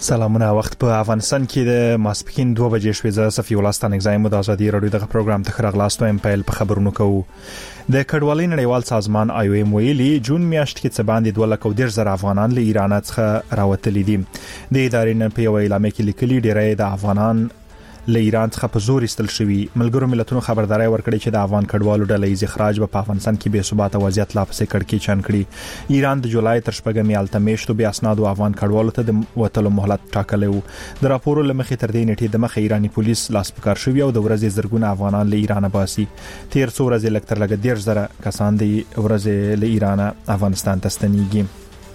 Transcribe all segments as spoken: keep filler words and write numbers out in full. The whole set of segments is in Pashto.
سلامونه. وخت په افغانستان کې د ماسپښین دوه بجې شوې. زه صفي ولستان اگزایم د ازادي رادیو دغه پروګرام ته خراغلاستو ام پیل په خبرونو کوو. د کډوالۍ نړیوال سازمان آی او ایم ویلي جون میاشت کې څه باندې دوه لک او ډیر زره افغانان له ایران څخه راوتلي دي. د ادارې نن په یو اعلامیه کې لیکلي ډیری د افغانان له ایران څخه په زور استل شوی. ملګرو ملتونو خبرداري ورکړې چې د افغان کډوالو ډلې یې اخراج په افغانستان کې بې ثبات وضعیت لا پسې کړکې چان کړي. ایران د جولای تر شپږمې الته میاشتو بیا اسنادو افغان کډوالو ته د وټلو مهلت ټاکلی و. د راپورو لمخې تر دې نیټې د مخ ایرانی پولیس لاس پکار شوی او د ورځې زرګونه افغانان له ایران باسي. تیر څو ورځې لکتر لګ ډیر زره کسان د ورځې له ایران افغانستان ته ستنیږي.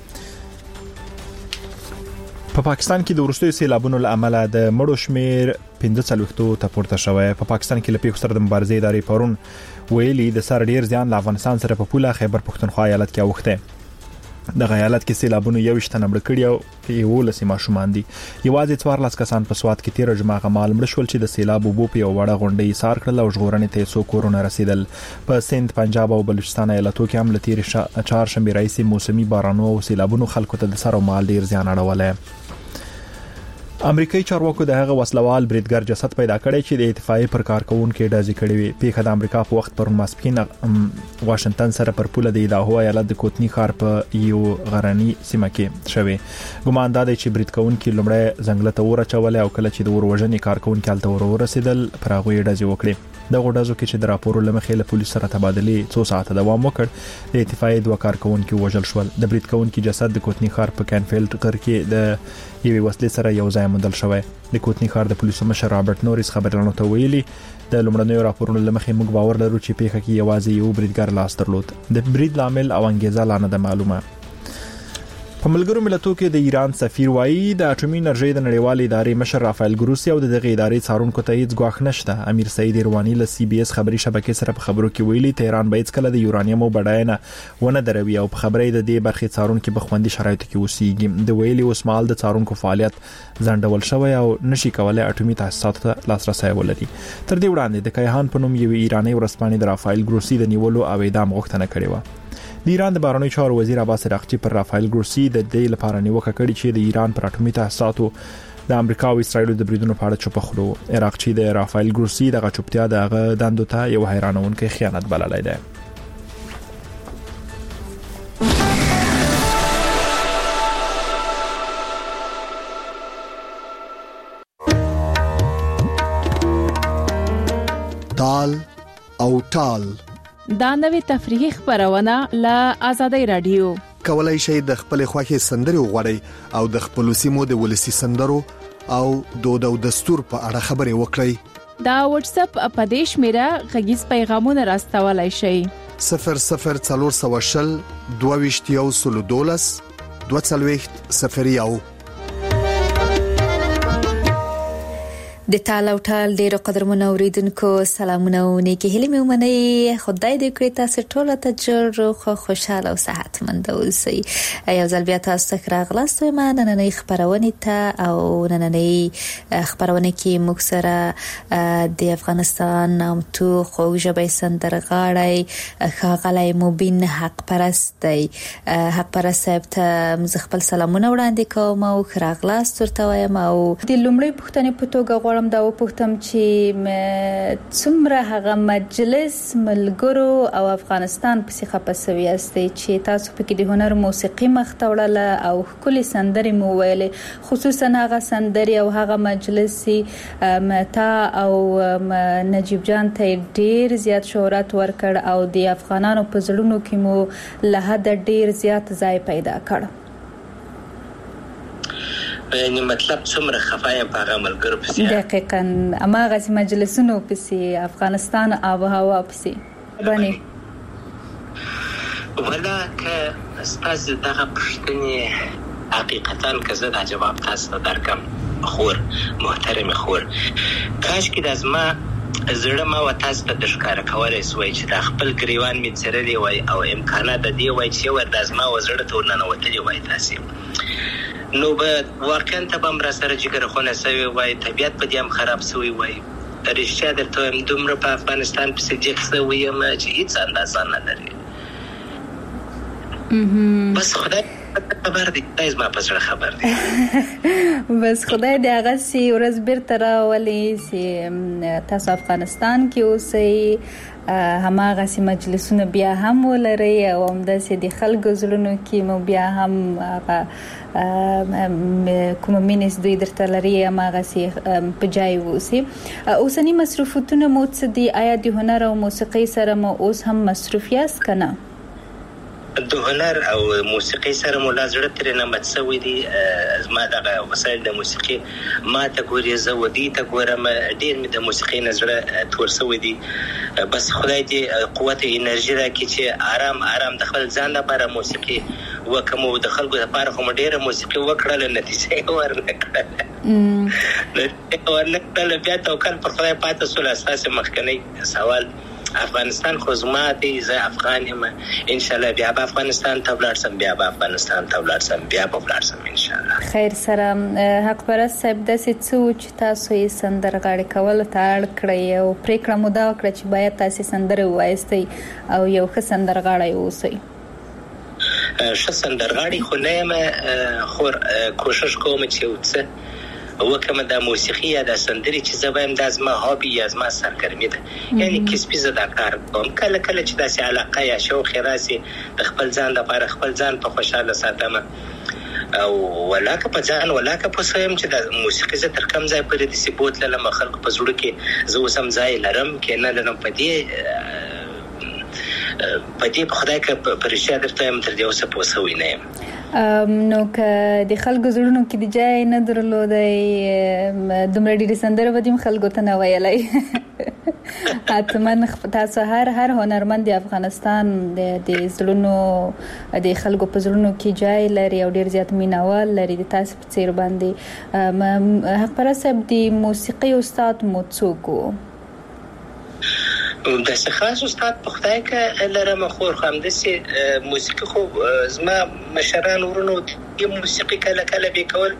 په پاکستان کې د وروستیو سیلابونو له امله د مړو شمیر پنځه څلوېښتو ته پورته شوی. په پاکستان کې له پیښو سره د مبارزې ادارې پرون ویلي د سر ډیر زیان له افغانستان سره په پوله خیبر پښتونخوا ایالت کې اوښته. د ایالت کې سیلابونو یو شته نمړ کړي او یو لسی ماشومان دي. یوازې څوارلس کسان په سواد کې تیر جمعه غمال مړ شول چې د سیلاب وبو په یو وړه غونډې سار کړل او ژغورنې ته څو کورونه رسیدل. په سند، پنجاب او بلوچستان ایالتو کې هم لتیر چهار شنبه رئیس موسمي بارانو او سیلابونو خلکو ته د سر او مال ډیر زیان اړولای. امریکایي چارواکو د هغه وسلوال بریدګر جسد پیدا کړی چې د اتفاقي پر کارکونکو ډازې کړې وي. پیښه د امریکا په وخت پر ماسپښین واشنگټن سره پر پوله د ایداهو ایالت د کوتنی ښار په یو غرنی سیمه کې شوی. ګمان دا دی چې بریدکونکو لمړی ځنګل ته ورچول او کله چې د وروژنې کارکونکو الته ورسېدل پر هغه ډازې وکړي. د غوډازو کې چې د راپورو لمخې له پولیس سره تبادله څو ساعت دوام وکړ، د اتفاقي دوه کارکونکو وژل شول. د بریدکونکو جسد د کوتنی ښار په کینفیلډ غر کې د یوې وسلې سره یو ځای موندل شوی. د کوتنی ښار د پولیسو مشر رابرټ نوریس خبرونه ته ویلي د لومړنیو راپورونو لمخې موږ باور لرو چې پیښه کې یوازې یو بریدګر لاس درلود. د برید لامل او انګیزه لا نه ده معلومه. په ملګرو ملتونو کې د ایران سفیر وایي د اټومي انرژي د نړیوال ادارې مشر رافایل ګروسی او دغه ادارې څارونکو ته هیڅ ګواښ نشته. امیر سعید ایروانی له سی بي اس خبري شبکې سره په خبرو کې ویلي تهران به هیڅ کله د یورانیم بډاینه ونه دروي او په خبرې د دې برخې څارونکو په خوندي شرایطو کې اوسېږي. د ویلي اوسمال د څارونکو فعالیت ځنډول شوی او نشي کولای اټومي تاسیساتو ته لاسرسي ولري. تر دې وړاندې د کیهان په نوم یو ایرانی ورسپانې د رافایل ګروسی د نیولو او اعدام غوښتنه کړې و. د ایران د بهرنیو چارو وزیر عباس عراقچي پر رافایل ګروسی د دې لپاره نیوکه کړې چې د ایران پر اټومي تاسیساتو د امریکا او اسرایل د بریدونو په اړه چوپ خورو. عراقچي د رافایل ګروسی د غچوپتیا دغه دندو ته یو حیرانونکې خیانت بللی دی. تال او ټال دا نوې تفریحي خبرونه له آزادۍ رادیو. کولای شئ د خپل خوښي سندري وغوړئ او د خپل سیمو د ولسی سندرو او دود او دستور په اړه خبري وکړئ. دا واتس اپ اپدیش میرا غږیز پیغامونه راستولای شئ. صفر صفر څلور سوه شل دوه ویشت یو سل دولس دوه څلوېښت صفر یو. د تال او ټال ډیرو قدرمنو اوریدونکو سلامونه او نیکی هیلې مې ومنئ. خدای دې کړی تاسو ټول ته جوړ او خوشاله او صحتمند اوسئ. یو ځل بیا تاسو ته راغلاست ما نننۍ خبرونه ته او نننۍ خبرونه کې موږ سره د افغانستان نامتو خوږژبې سندرغاړی ښاغلی مبین حق پرست دی. حق پرست صاحب ته خپل سلامونه وړاندې کوم او راغلاست ورته وایم او د لومړی پوښتنې په توګه دا وپوښتم چې څومره هغه مجلس ملګرو او افغانستان په خپسوي استي چې تاسو په کې د هنر موسیقي مختوړله او کلی سندري مو ویلې، خصوصا هغه سندري او هغه مجلسي متا او نجیب جان ته ډیر زیات شهرت ورکړ او د افغانانو په زړونو کې مو له حد ډیر زیات ځای پیدا کړ. یعنی مطلب څومره خفایم په هغه ملګرو پسې دقیقاً اما غسی مجلسونو پسې افغانستان آب و هوا پسې باندې ولا که استاذ دغه پښتني حقیقتا که زه دا جواب تاسو ته درکم خور محترم خور کاش کې د ازما زړه ما و تاسو ته د ښکاره کولای سوای چې د خپل ګریوان می څرلې وای او امکانات د دې وای چې ور د ازما و زړه ته ورننوتلی وای تاسو نو به واقعا ته به مرا سره جګر خونه سوي وای طبيعت په دې هم خراب سوي وای رښتیا درته هم دومره په افغانستان پسې جګ سوي یم چې هیڅ اندازه نه لري. بس خدای خبر دی دایز ما پس خبر دی بس خدای دې هغه سي ورځ بیرته راولي چې تاسو افغانستان کې اوسئ هماغه سي مجلسونه بیا هم ولري او همداسې د خلکو زړونو کې مو بیا هم هغه کوم مینس دوی درته لري هماغه سي په ځای اوسئ. اوسني مصروفیتونه مو څه دي؟ آیا د هنر او موسیقۍ سره مو اوس هم مصروف یاست که نه؟ د هنر او موسیقي سره مو لازړه ترې نه متسوي دي. زما دغه وسایل د موسیقي ما ته ګوري، زه ودي ته ګورم، ډېر مې د موسیقي نه زړه تور سوی دي. بس خدای دې قوت انرژي راکړي چې آرام آرام د خپل ځان لپاره موسیقي وکړم او د خلکو لپاره خو ډېره موسیقي وکړله، نتیجه یې ورنه کړله. ورنه کړله بیا توکل پر خدای پاتې سول. اساسي مخکنی سوال افغانستان خو زما دی، زه افغان یم، انشاءالله بیا به افغانستان ته ولاړ سم، بیا به افغانستان ته ولاړ سم، بیا به ولاړ سم انشاءالله. خیر سره حق پرست صاحب داسې څه و چې تاسو یې سندرغاړي کولو ته اړ کړئ او پرېکړه مو دا وکړه چې باید تاسې سندرې ووایستئ او یو ښه سندرغاړی اوسئ؟ ښه سندرغاړی خو نه یم، خو کوشش کوم چې یو څه وکم د موسیقي یا د سندري چې زه وایم د زما هابي یا زما سرګرمي ده، یعنی کسبي زه دا کار کوم. کله کله چې داسې علاقه یا شوق راسي د خپل ځان لپاره خپل ځان په خوشاله ساتم او ولاکه په ځان ولاکه په سویم چې د موسیقي زه تر کم ځای پورې د سپوت لرم خلکو په زړه کې زه اوسم ځای لرم کې نه لرم. په دې په دې په خدای کې په رښتیا درته یم تر دې اوسه پوه سوی نه یم. نو که د خلکو زړونو کې د ځای نه درلودی دومره ډېرې سندرې به دې هم خلکو ته نه ویلی. حتما تاسو هر هر هنرمند د افغانستان د زړونو د خلکو په زړونو کې ځای لري او ډېر زیات مینوال لري د تاسو په څېر باندې. حق پرست صاحب د موسیقۍ استاد مو څوک و؟ داسې خاص استاد په خدای که لرم، خو همداسې موسیقي خو زما مشران ورونو د موسیقي کله کله به کول،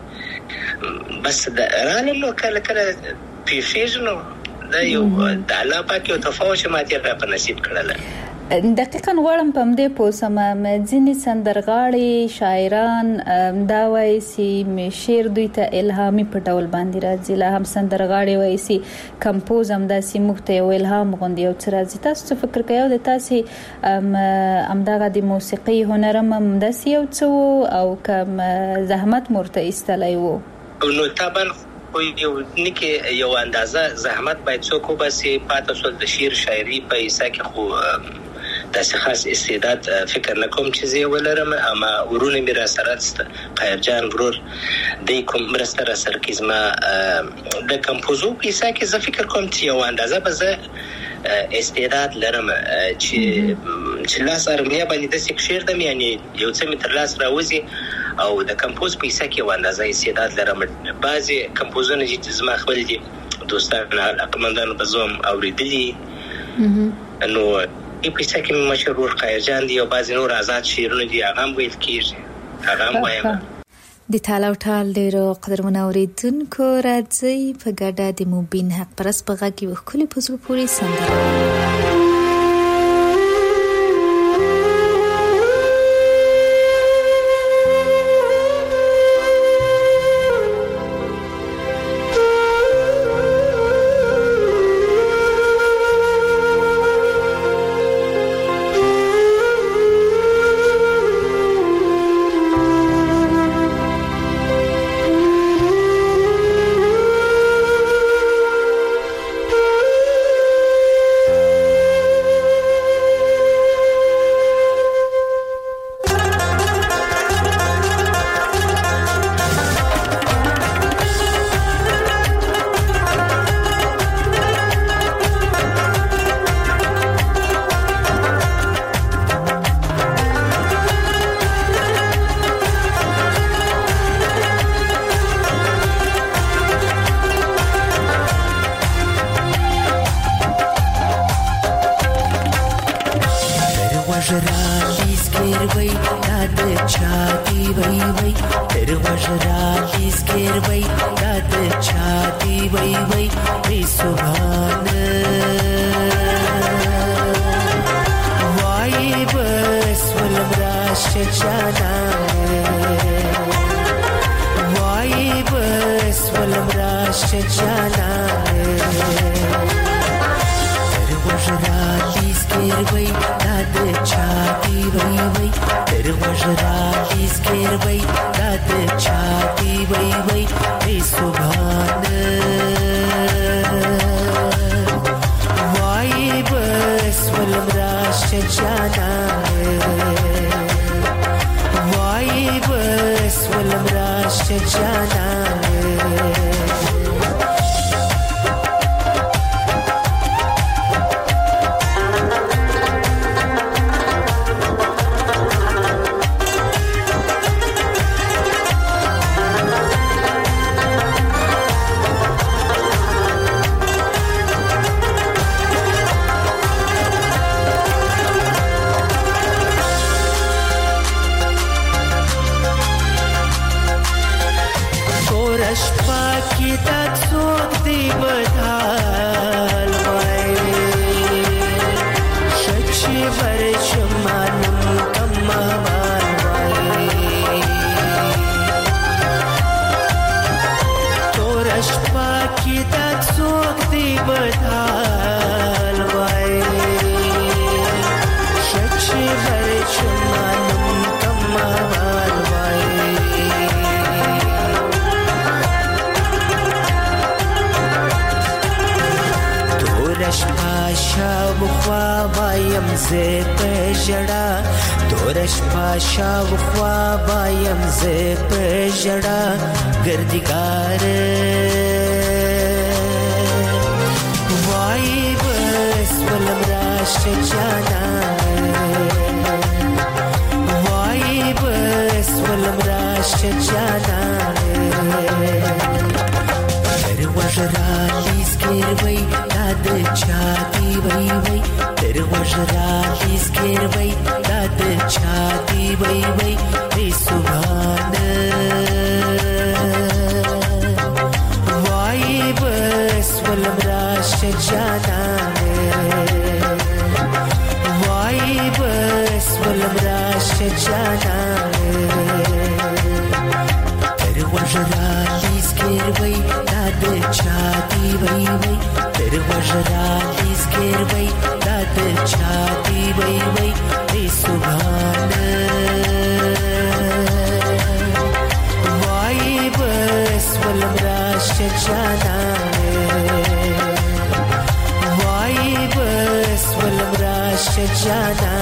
بس رانه نو کله کله پیښیږي نو دا یو د الله پاک یو تفاوت چې ما تېر را په نصیب کړله. دقیقاً غواړم په همدې پوه سم، ځینې سندرغاړي شاعران دا وایي چې شعر دوی ته الهامي په ډول باندې راځي، لا هم سندرغاړي وایي چې کمپوز همداسې موږ ته یو الهام غوندې یو څه راځي. تاسو څه فکر کوئ د تاسې همدغه د موسیقۍ هنر هم همداسې یو څه و او که زحمت مو ورته ایستلی و؟ نو طبعا یو نکې یو اندازه زحمت باید څوک وباسي. پاتې شول د شعر شاعري په حصه کې خو داسې خاص استعداد فکر نه کوم چې زه ولرم، اما ورونه مې را سره سته. قایرجان ورور دی کوم مرسته را سره کې زما د کمپوزو په حصه کې زه فکر کوم چې یو اندازه به زه استعداد لرم چې چې لاس ارمیا باندې داسې شعر دم، یعنی یو څه مې تر لاس راوځي او د کمپوز په حصه کې یو اندازه استعداد لرم. بعضې کمپوزونه چې زما خپل دي دوستان علاقمندانو به زه هم اورېدلي نو په حصه کې مشهور قایرجان دي او بعضې نور آزاد شعرونه دي، هغه هم ویل کېږي، هغه هم وایم. د تال او ټال ډېرو قدرمنو اورېدونکو راځئ په ګډه د مبین حق پرست په غږ کې یوه ښکلې په زړه پورې سندره. Shana شجانا تر وجرالی سکر وی داد چاتی وی وی تر وجرالی سکر وی داد چاتی وی وی ای سبحان وای بس ولم را شجانا وای بس ولم را شجانا زه په ژړا تورش پاشا وخوا بایم زه په ژړا ګردګار وای بس ولم راش جانا وای بس ولم راش جانا تر وژرالی سکر وی داد چاتی وی وی تر وژرالی سکر وی داد چاتی وی وی ای سبحان وای بس ولم راش جانا وای بس ولم راش جانا تر وژرالی سکر وی داد چاتی وی وی تر وژرالی سکر وی داد چاتی وی وی ای سبحان وای بس ولم راش جانا وای بس ولم راش جانا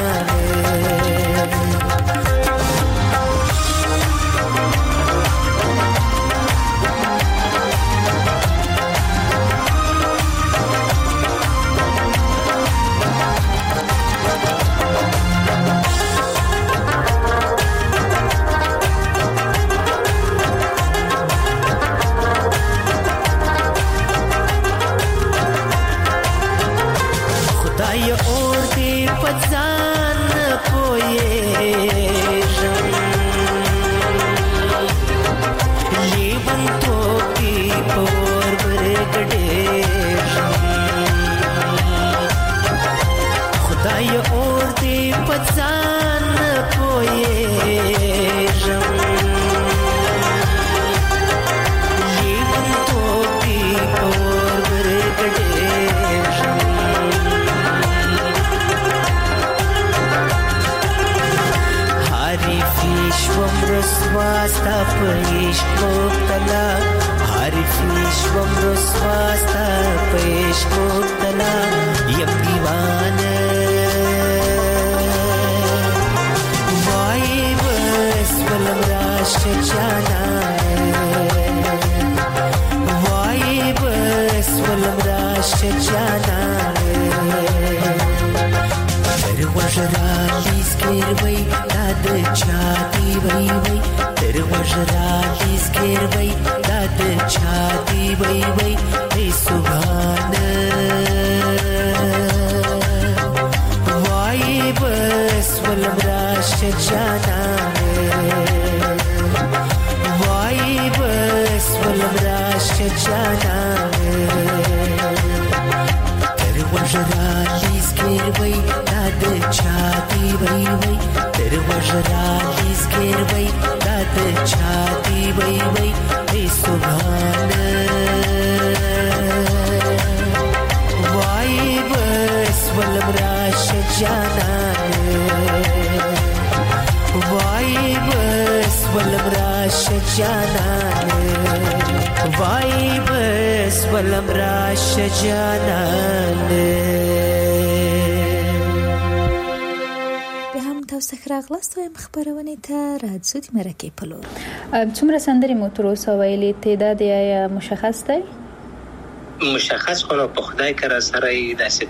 छाती वही वही सुभान جانان وای بس ولم راش جانان وای بس ولم راش جانان تاسو راغلاست وایم خبرونه ته راځو د مرکه په لور. څومره سندري مو تر اوسه ویلي تعداد یې مشخص دی؟ مشخص خو په خدای کرا سره داسې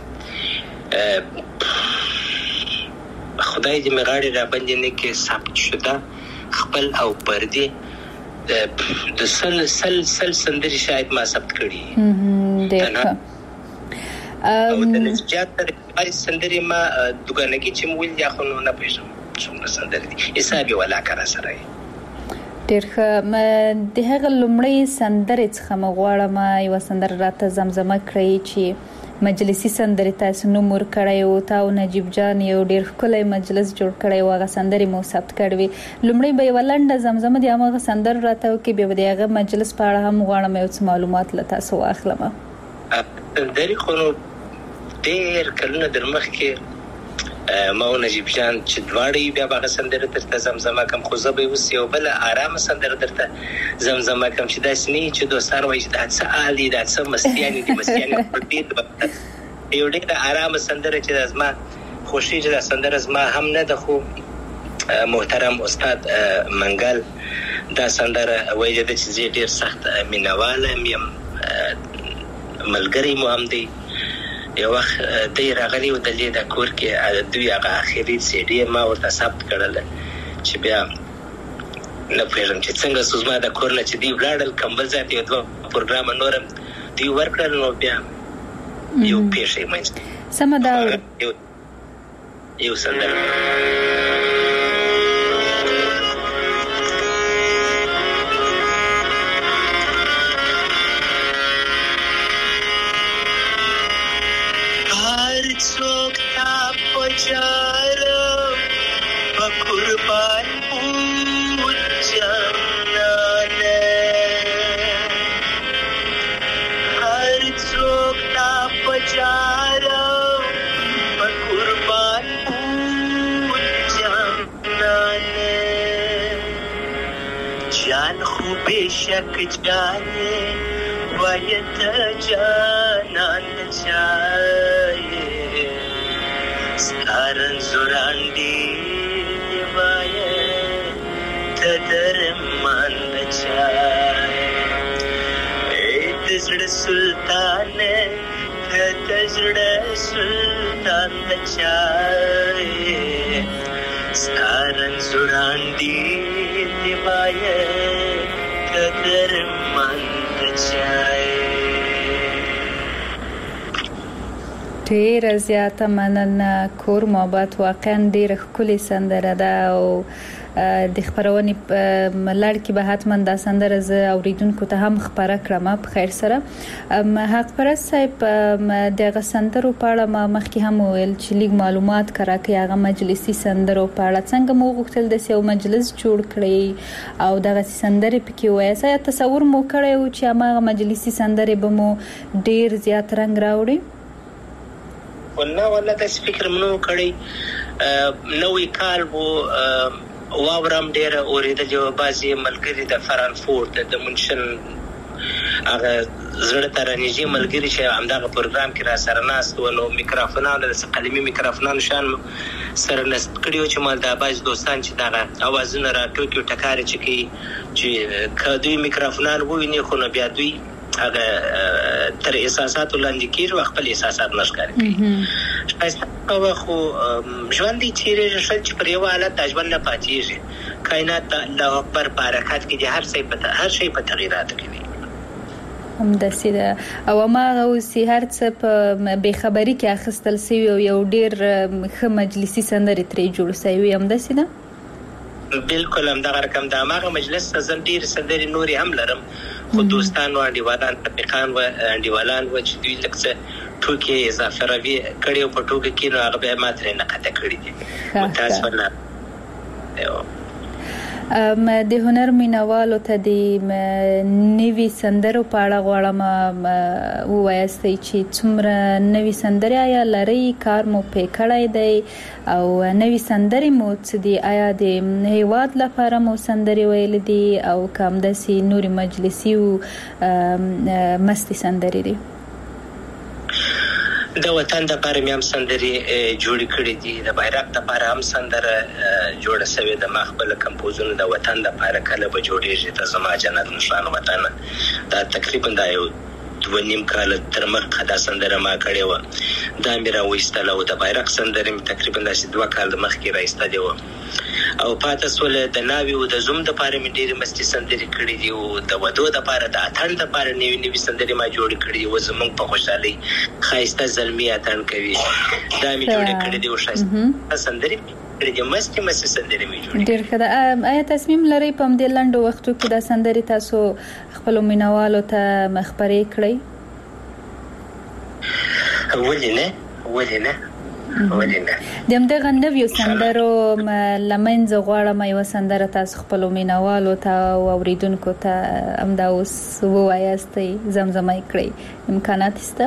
خدای دې مغاړي را باندې نه کې ثبت شوه خپل او پردي د سل سل سل سندري شاید ما ثبت کړي. ډېر او د نسجات تر سندري ما دغه چې مول یا خو نه پېژم څومره سندري دي حسابي ولا کرا سره. ډېر ښه. د هغه لومړی سندرې څخه مغواړم یو سندر راته زمزمه کړئ چې مجلسي سندرې تاسو نوم ورکړی او تا او نجیب جان یو ډېر ښکلی مجلس جوړ کړی او هغه سندرې مو ثبت کړې وي. لومړی به یوه لنډه زمزمه د هماغه سندر راته وکړي، بیا به د هغه مجلس په اړه هم غواړم یو څه معلومات له تاسو واخلم. سندرې خو نو ډېر کلونه در مخکې ما او نجیب جان چې دواړه بیا هغه سندره درته زمزمه کوم، خو زه به اوس یو بل آرامه سندره درته زمزمه کوم چې داسې نه چې دوستان وایي چې دا څه عالي دا څه مستیانې دي مستیانې یو ډېره آرامه سندره چې زما خوښي چې دا سندره زما هم نه ده، خو محترم استاد منګل دا سندره وایي چې زه ډېر سخت مینهوال یم، ملګری مو هم دی. یو وخت د راغلی و د دې د کور کې دوی هغه اخیری سی ډي ما ورته ثبت کړل چې بیا نه پېژم چې څنګه سوزما د کور نه چې دی ولاړل کمبل ذات یو دوه پروګرام نورم دی ورکړل نو بیا یو پیښې مې سم دا یو سندر قربان بود جانانه هر چوک تا پجارم و قربان بود جانانه جان خوب شک جانه وایت جانان چایه ستارن زورانڈی درمان بچائے تزڑ سلطان تزڑ سلطان بچائے سارن زران دی دیوائے درمان بچائے. ډېر زیاته مننه. کور محبت واقعا ډېر ښکلې سندره ده او د خبرونې لړ کې به حتما دا سندره زه اوریدونکو ته هم خبره کړم. په خیر سره حق پرست صاحب دغه سندرو په اړه ما مخکې هم ویل چې لیک معلومات کراکې هغه مجلسي سندرو په اړه څنګه مو غوښتل د یو مجلس جوړ کړی او دغه سندرې پکې وایي سایا تصور مو کړی و چې هغه مجلسي سندرې به مو ډېر زیات رنګ راوړي؟ والله والله داسې فکر منو کړی. نوې کال وو واورم ډېره اورېدلې وه، بعضې ملګري د فرانکفورت د منشن هغه زړه ته رانږدې ملګري چې همدغه پروګرام کې را سره ناست وو، نو میکروفونانو داسې قلمي میکروفونانو شان سره نصب کړي وو چې ما دا بعضې دوستان چې دغه اوازونه را ټوکې و ټکارې چې کوي چې که دوی میکروفونان وویني خو نو بیا دوی هغه تر احساساتو لاندې کېږي او خپل احساسات نه ښکاره کوي. ښایسته خو ژوند دی تېرېږي ښه چې پر یو حالت دا ژوند نه پاتېږي. کائنات د الله اکبر په حرکت کې دي، هر شی په هر شی په تغییراتو کې دی. همداسې ده او هماغه اوس هر څه په بېخبري کې اخیستل سوي او یو ډېر ښه مجلسي سندرې ترې جوړ سوي. همداسې ده بالکل همدغه رقم د هماغه مجلس څخه زه ډېرې سندرې نورې هم لرم، خو دوستان و انډیوالان رفیقان و انډیوالان و چې دوی لږ څه ټوکې اضافه روي کړي او په ټوکه کې نو هغه بیا ما ترې نقطه کړي دي. متاسفانه د هنر مینوالو ته د نوي سندرو په اړه غواړم ووایاستئ چې څومره نوي سندرې آیا لري، کار مو پې کړی دی او نوي سندرې مو څه دي؟ آیا د هیواد لپاره مو سندرې ویلې دي او که همداسې نورې مجلسي او مستې سندرې دي؟ د وطن د لپاره مې هم سندرې جوړې کړې دي، د بیرغ د لپاره هم سندره جوړه شوې ده. ما خپل کمپوزونه د وطن د لپاره کله به جوړېږي ته زما جنت نشان وطن، دا تقریبا دا یو دوه نیم کال تر مخکې دا سندره ما کړې وه، دا مې راویستله او د بیرغ سندره مې تقریبا داسې دوه کال مخکې راایستلې وه او پاته سوله. د ناوې او د زوم د لپاره مې ډېرې مستې سندرې کړې دي او د ودو د لپاره د اتڼ د لپاره نوي نوي سندرې ما جوړې کړې دي. او زموږ په خوشحالۍ ښایسته زلمي اتڼ کوي دا مې جوړې کړې دي او ښایسته سندرې کړې دي، مستې مستې سندرې مې جوړې. ډېر ښه ده. آیا تصمیم لرئ په همدې لنډو وختو کې دا سندرې تاسو خپلو مینوالو ته خپرې کړئ؟ ولې نه ولې نه ولې نه. د همدغه نویو سندرو له منځه غواړم یوه سندره تاسو خپلو مینوالو ته او اورېدونکو ته همدا اوس ووایاستئ، زمزمه یې کړئ، امکانات شته؟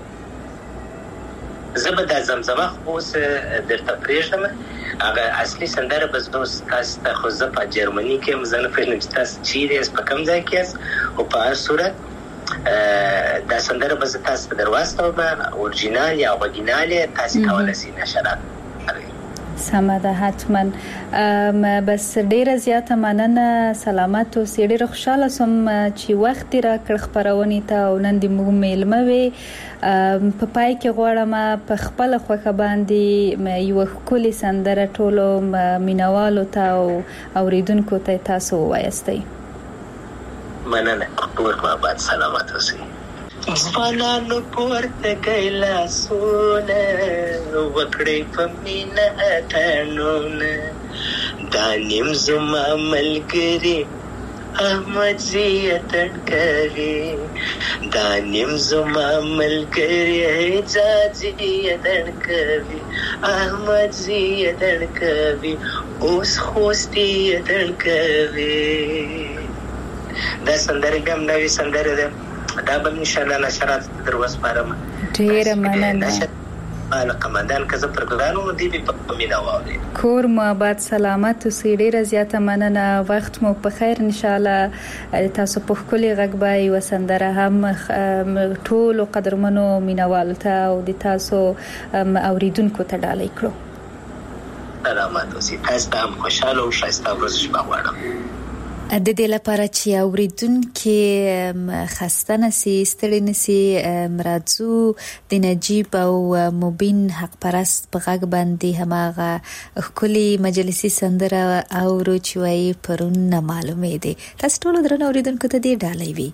زه به دا زمزمه خو اوس درته پرېږدم، هغه اصلي سندره به زه اوس تاسو ته، خو زه په جرمني کې یم، زه نه پوهېږم چې تاسو چیرې یاست، په کوم ځای کې یاست، خو په هر صورت دا سندره به زه تاسو ته در واستوم، اورجینال یا غوږینال یې تاسو کولی شئ نشرات کړئ. سمه ده، حتما. بس ډیره زیاته مننه، سلامت اوسئ. ډیره خوشحاله سوم چې وخت دې راکړ خپرونې ته او نن دې موږ میلمه وې. په پای کې غواړم په خپله خوښه باندې یوه ښکلې سندره ټولو مینوالو ته او اورېدونکو ته تاسو ووایاستئ. مننه، کور ما بعد سلامت اوسئ. ځوانانو پورته کړئ لاسونه، وکړئ په مینه اتڼونه، دا نیم زما ملګري احمدزي اتڼ کوي، دا نیم زما ملګري اعجازي اتڼ کوي، احمدزي اتڼ کوي، اوس خوستي اتڼ کوي. دا سندره هم نوې سندره ده، دا به انشاءالله نشرات در وسپارم. ډیره مننه. مال قمدان که زه پروګرام و دی په مینا واوري. کور مو آباد، سلامت اوسئ. ډیره زیاته مننه، وخت مو په خیر. انشاءالله تاسو په ښکلي غږ به یوه سندره هم ټولو قدرمنو مینوالو ته او د تاسو اوریدونکو ته ډالۍ کړو. سلامت اوسئ. تاسو ته هم خوشحاله او ښایسته ورځ شپه غواړم. د دې لپاره چې اوریدونکو خسته نشي، ستړي نشي، مرادزو د نجیب او مبین حق پرست په غږ باندې هماغه ښکلي مجلسي سندره اورو چې وایي پرون نه معلومې دي. تاسو ټول درنو اوریدونکو ته دې ډالۍ وي.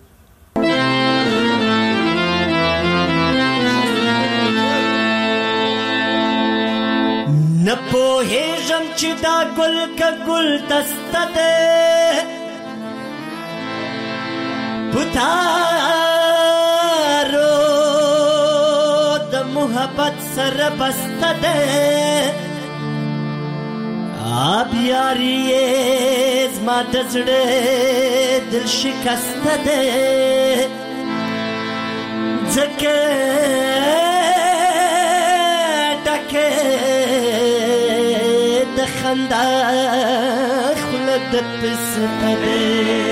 نه پوهېږم چې دا ګل که ګل دسته ده، پتارو د محبت سره بسته ده، آب یاری یې زما د زړه دل شکسته ده، ځکه ډکه د خندا خوله د پسته ده.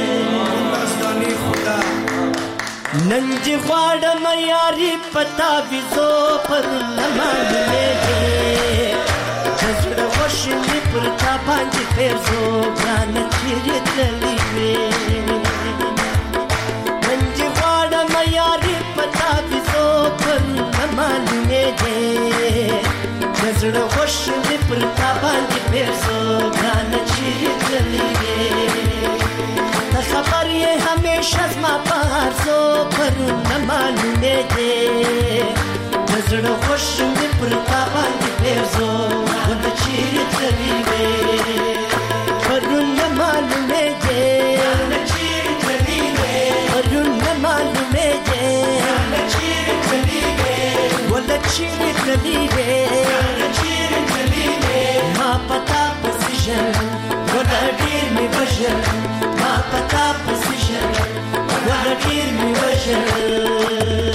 نن دې غواړم یاري پتا ویزو پر لمانځلې دې، زړه وشلې پر تا باندې پېرزو ګران چیرې تللې وې. نن دې غواړم یاري پتا ویزو پر لمانځلې دې، زړه وشلې پر تا باندې پېرزو ګران چیرې تللې وې. خبر یہ ہمیشہ زما پار سو پرون نه معلومې دې، زړه خوش مې پر تا باندې پېرزو ګل چیرې تللې وې. پرون نه معلومې دې، پرون نه معلومې دې، ګل چیرې تللې وې. ما پتا پسې ژړل ګل ډېر مې وژل ما پتا پسیژل ولا ډیر می وژل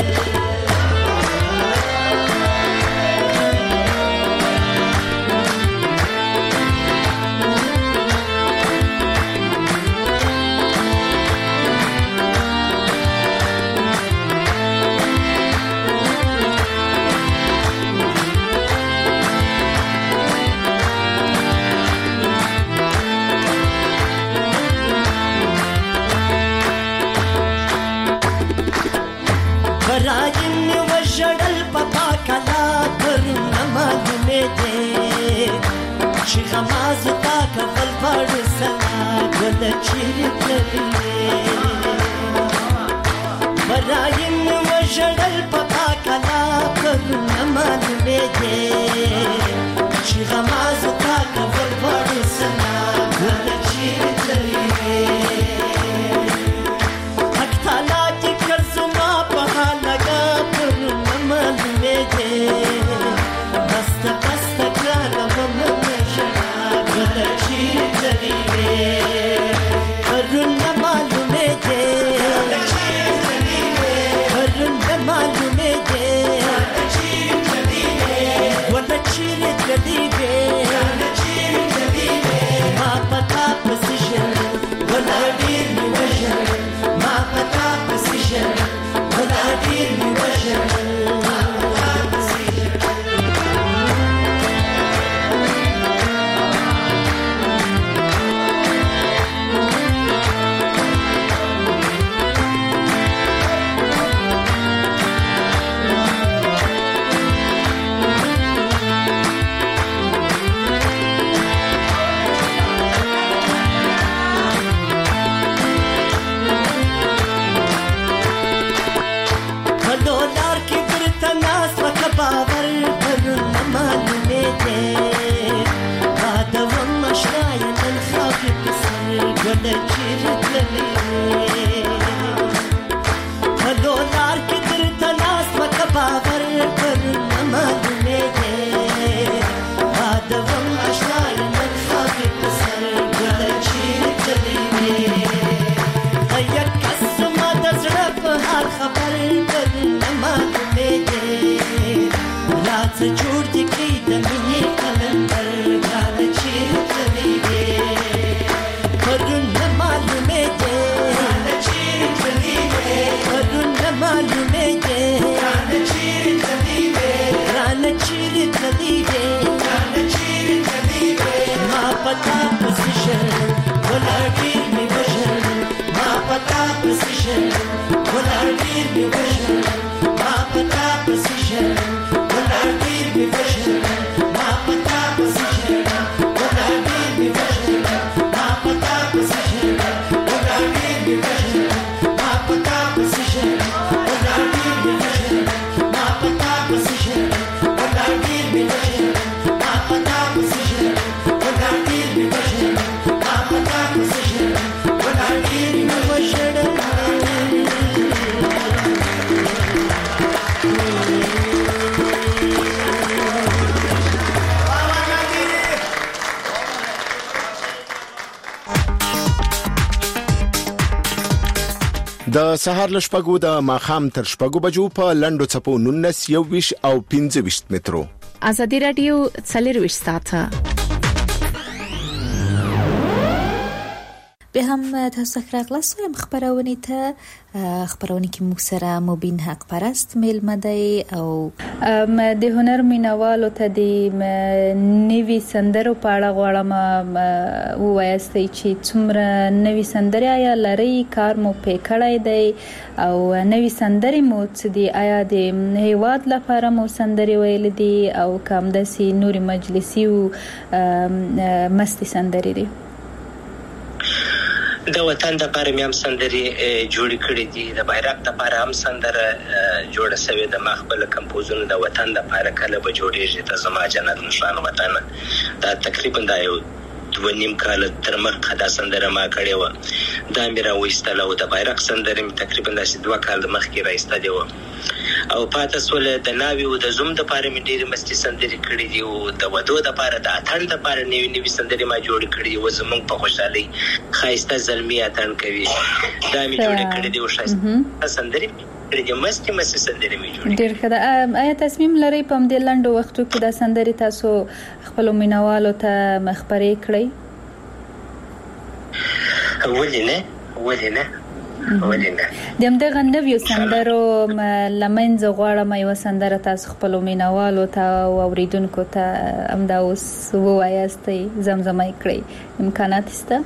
غماز تا کفل پړ سلا ګل چیرته برایم وژړل پتا کلا پر نمال می دې چې غماز تا کفل پړ سلا ګل چیرته حق تعالی دې کزما په لگا پر نمال می دې بست بست کړه د سهار لشپګو د ماخام تر شپګو بجو په لندو چپو نونس یو ویش او پنځه ویش مترو ازادي رادیو څلور ویش ساعته به هم تاسو خبرغلاس هم خبرونه ته خبرونه کې موږ سره مبین حق پرست میل مدای او د هنر مینوالو ته د نوی سندرو په اړه غواړم وایستای چې څومره نوی سندري آیا لري کار مو په کړای دی او نوی سندري مو څه دی آیا د هیواد لپاره مو سندري ویل دي او کوم د سي نوري مجلسي او مستي سندري دي د وطن د لپاره مې هم سندري جوړ کړې دي د بیرغ د لپاره هم سندره جوړه شوې د مخبل کمپوزونه د وطن د لپاره کله به جوړېږي ته زما جنت نشان وطن دا تقریبا دا یو دوه نیم کال تر مخه دا سندره ما کړې و. دا مې راویستله او د بیرغ سندره مې تقریبا داسې دوه کال مخکې راایستلې وه او پاته سوله د ناوې او د زوم دپاره مې ډېرې مستې سندرې کړې دي او د ودو دپاره د اتڼ دپاره نوي نوي سندرې ما جوړې کړې دي. و زموږ په خوشحالۍ ښایسته زلمي اتڼ کوي دا مې جوړې کړې دي او ښایسته سندرې کړې دي مستې مستې سندرې مې جوړې. ډېر ښه ده. آیا تصمیم لرئ په همدې لنډو وختو کې دا سندرې تاسو خپلو مینوالو ته خپرې کړئ؟ ولې نه ولې نه ولې نه. د همدغه نویو سندرو لمنځه غواړم یوه سندره تاسو خپلو مینوالو ته او اوریدونکو ته همدا اوس ووایاستئ، زمزمه یې کړئ، امکانات شته؟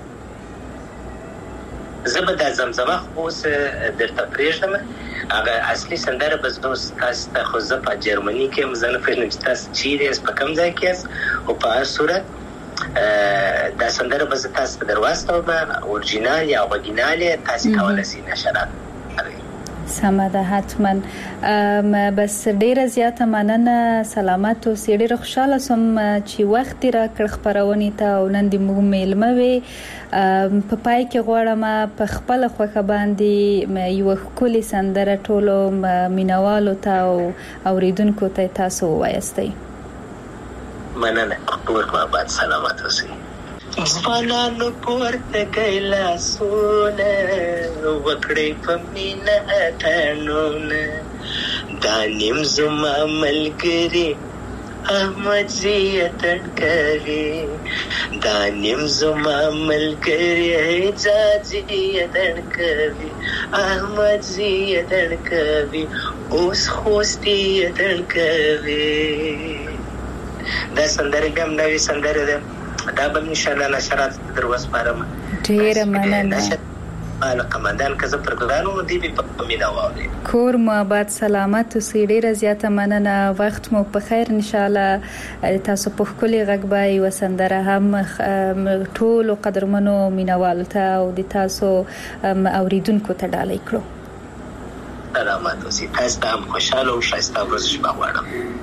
زه به دا زمزمه خو اوس درته پرېږدم. هغه اصلي سندره به زه اوس تاسو ته خو زه په جرمني کې یم، زه نه پوهېږم چې تاسو چیرې یاست، په کوم ځای کې یاست، خو په هر صورت دا سندره به زه تاسو ته در واستوم، اورجینال یا غوږینال یې تاسې کولی شئ نشرات کړئ. سمه ده، حتما. بس ډیره زیاته مننه، سلامت اوسئ. ډیره خوشاله سوم چې وخت راکړ خپرونې ته او نن دې موږ میلمه وې. په پای کې غواړم په خپله خوښه باندې یوه ښکلې سندره ټولو مینوالو ته او اوریدونکو ته تاسو ووایاستئ. مننه، کور بابا سلامت اوسئ. ځوانانو پورته کړئ لاسونه وکړئ په مینه اتڼونه، دا نیم زما ملګري احمدزي اتڼ کوي، دا نیم زما ملګري اعجازي اتڼ کوي، احمدزي اتڼ کوي، اوس خوستي اتڼ کوي. دا سندره بیا هم نوې سندره ده، دا به انشاءالله نشرات در وسپارم. ډیره مننه. قمندان که زه پر ګرانو دی به په مینه واوري. کور مو آباد، سلامت اوسئ. ډیره زیاته مننه، وخت مو په خیر. انشاءالله تاسو په ښکلي غږ به یوه سندره هم ټولو قدرمنو مینوالو ته او د تاسو اوریدونکو ته ډالۍ کړو. سلامت اوسئ. تاسو ته هم خوشحاله او ښایسته ورځ شپه غواړم.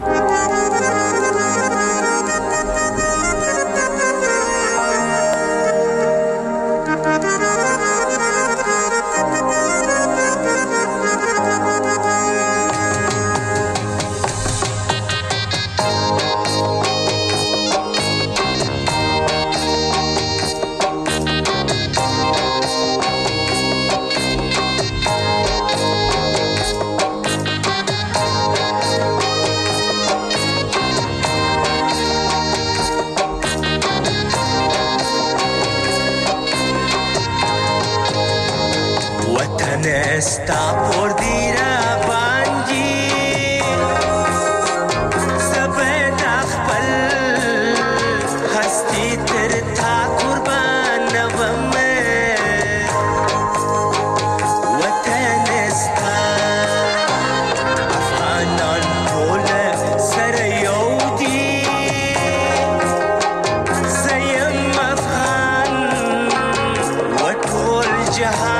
Está por dir a Banji, Sabed Akhbal, Hasti Tirtha Qurban Nawame, Watan Esta, Afghanan Pole Sarayodi, Sayam Afghan, Watul Jahan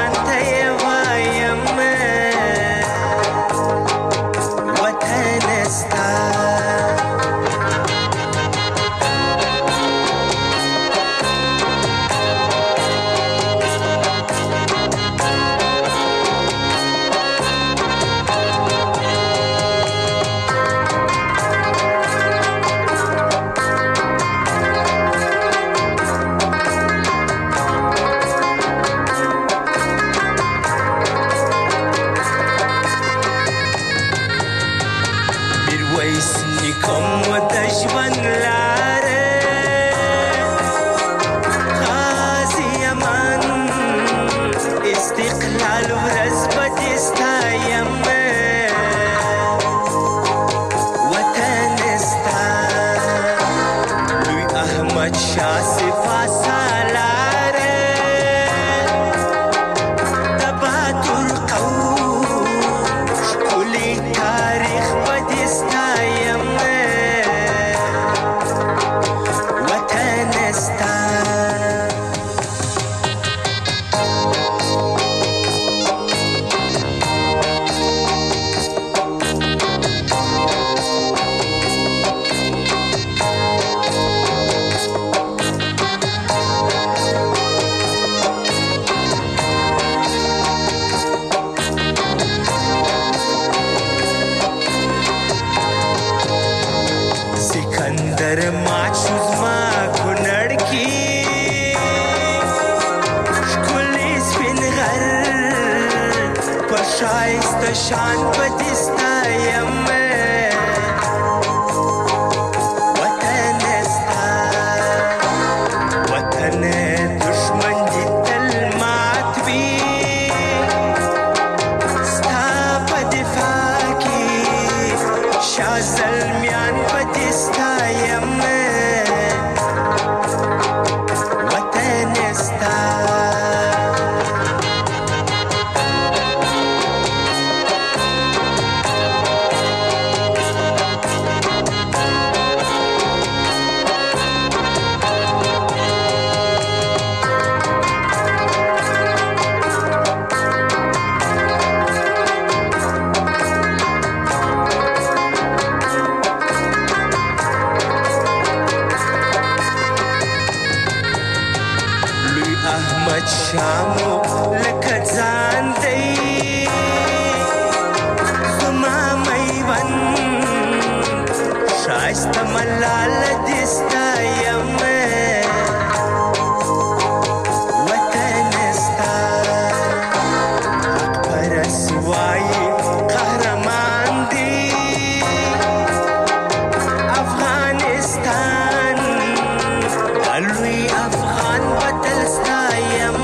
شایسته شان پدستا یم وطن استا وطن دشمن دی تل مات بی ستا په دفاع کی شاه زلمیان پدستا یم وطن استا شامو لکه ځان دی زما میوند ښایسته ملاله دې ستایم وطن ستا حق پرست وایي قهرمان دی افغانستان لوی افغان وطن ستایم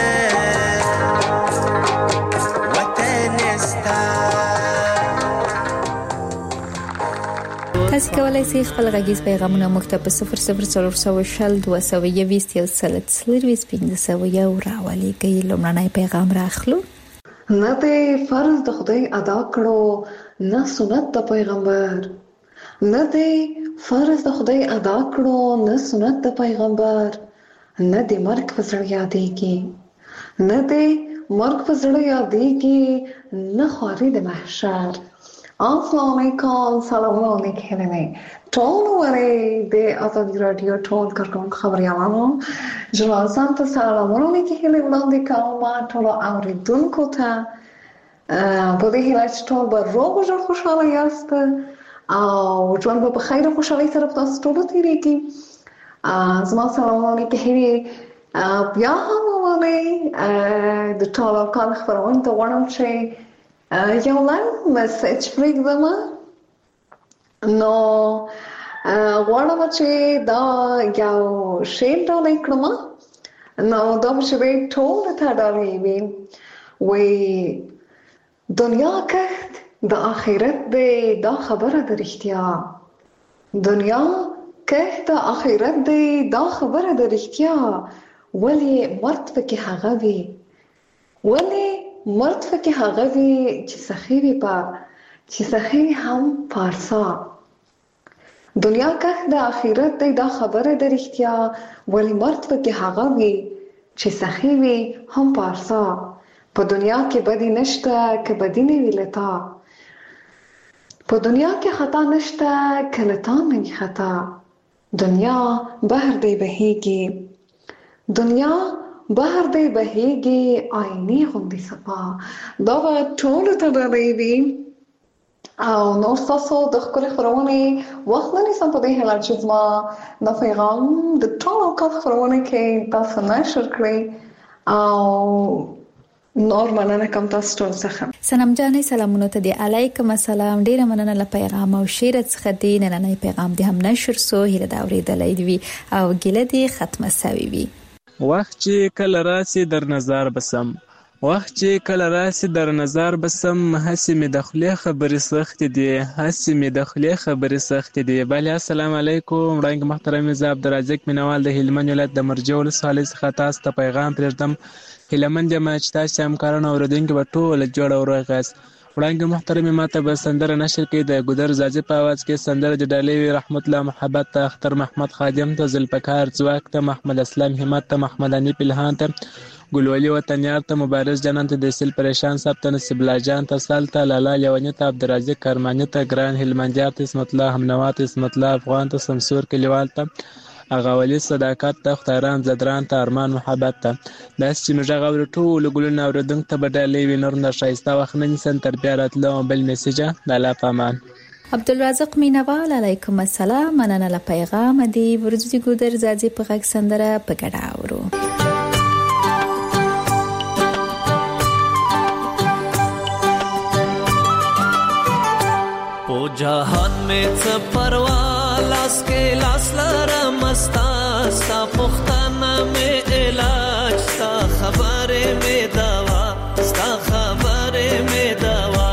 تاسو کولای شئ خپل غږیز پیغامونه موږ ته په صفر صفر څلور سوه شل دوه سوه یوویشت یو سل څلرویشت پنځه سوه یو راولېږئ. لومړنی پیغام راخلو. نه دی فرض د خدای ادا کړو نه سنت د پیغمبر، نه دی فرض د خدای ادا کړو نه سنت د پیغمبر، نه دی مرګ په زړه یادېږي، نه دی مرګ په زړه یادېږي، نه خواري د محشر. السلام علیکم، سلامونه علیکم. ټول ورې د آزادي رادیو ټول کارکونکو خبریالانو جنازان ته سلامونه علیکم وړاندې کوم. ټول اوریدونکو ته په دې هیله چې ټول به روغ او جوړ خوشحاله یاست او ژوند به په خیر او خوشحالۍ سره په تاسو ټولو تېرېږي. زما سلامونه علیکم. بیا هم ولې د ټولو کال خپرونې ته غواړم چې یو لنډ میسج پرېږدم. نو غواړم چې دا یو شعر ډالۍ کړم. نو دا به شعر ټولو ته ډالۍ وي. وایي دنیا کښت د آخرت دی، دا خبره د رښتیا. دنیا کښت د آخرت دی، دا خبره د رښتیا. ولې مرد پکې هغه وي، ولې مرد پکې هغه وي چې سخي وي په چې سخي هم پارسا. دنیا کښت د آخرت دی، دا خبره د رښتیا. ولې مرد پکې هغه وي چې سخي وي هم پارسا. په دنیا کې بدی نشته که بدی نه وي لتا، په دنیا کې خطا نشته که لتا نه وي خطا. دنیا بحر دی بهیږي، دنیا بحر دی بهیږي، آینې غوندې صفا. دا به ټولو ته ډالۍ وي او نور ستاسو د ښکلې خپرونې وخت نه نیسم په دې هیله چې زما دا پیغام د ټولو اوقات خپرونې کې تاسو نشر کړئ او نور مننه کوم تاسو ټول څخه. سلام جانې، سلامونه ته دی. علیکم السلام. ډیره مننه له پیغام او شعر څخه دی. نننی پیغام دی هم نشر سو هیله دا اورېدلای دی او ګیله دی ختمه سوي وي. وخت چې کله راسي در نظر بسم، وخت چې کله راسي در نظر بسم، هسې مې د خولې خبرې سختې دي، هسې مې د خولې خبرې سختې دي. بله السلام علیکم. وړاندې محترم زه عبدالرزاق مینوال د هلمند ولایت د مرجع ولسوالۍ څخه تاسو ته پیغام پرېږدم. هیلهمند یم چې تاسو همکاران او اورېدونکي به ټول جوړ او روغ یاست. وړاندې محترم ماته به سندره نشر کړي د ګودر زاځي په اواز کې. سندره د ډالۍ وي رحمت الله محبت ته، اختر محمد خادم ته، ذوالفقار ځواک ته، محمد اسلام همت ته، محمد انیف الهان ته، ګلولي وطنیار ته، مبارز جانان ته، دیسل پریشان صاحب ته، نصیب الله جان ته، سال ته، لالا لیونی ته، عبدالرزاق کرمانی ته، ګران هلمندیار ته، اسمت الله همنوا ته، اسمت الله افغان ته، سمسور کلیوال ته، اغاولی صداقت ته، خطاران زدران ته، ارمان محبت ته. داسې چې موږ غږ اورو ټولو ګلونو اورېدونکو ته به ډالۍ وي. نور نه ښایسته وخت نه نیسم تر بیا راتلو بل میسیجه. د الله په امان. عبدالرزاق مینوال علیکم السلام. مننه له پیغام دی. ورځو د ګودر زاځي په غږ سندره په ګډه اورو. په جهان مې څه پروا لاس کې لاس لرم ستا ستا پوښتنه مې علاج ستا خبرې مې دوا ستا خبرې مې دوا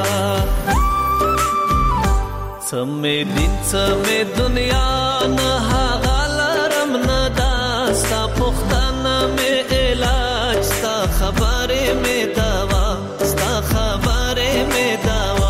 څه مې دین څه مې دنیا نه هغه لرم نه دا ستا پوښتنه مې علاج ستا خبرې مې دوا ستا خبرې مې دوا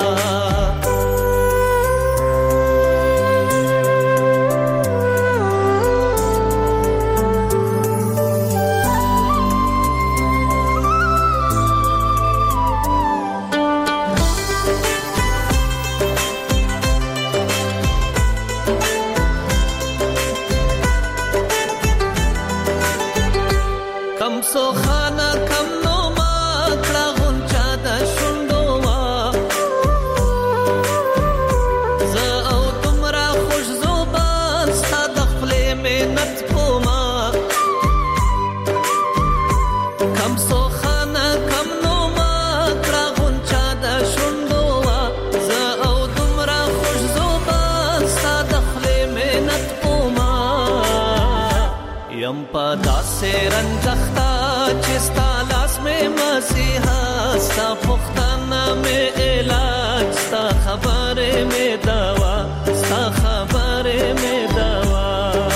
رنځختا چې ستا لاس مې مسیحا ستا پوښتنه مې علاج ستا خبرې مې دوا ستا خبرې مې دوا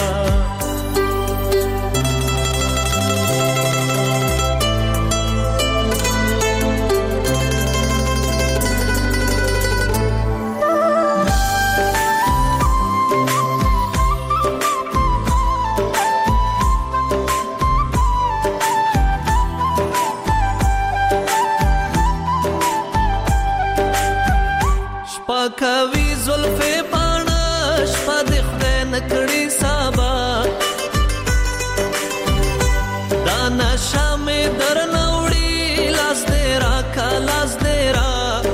کوي زلفې باڼه شپه د خدای نکړي سبا دا نشه مې درنه وړي لاس دې راکه لاس دې را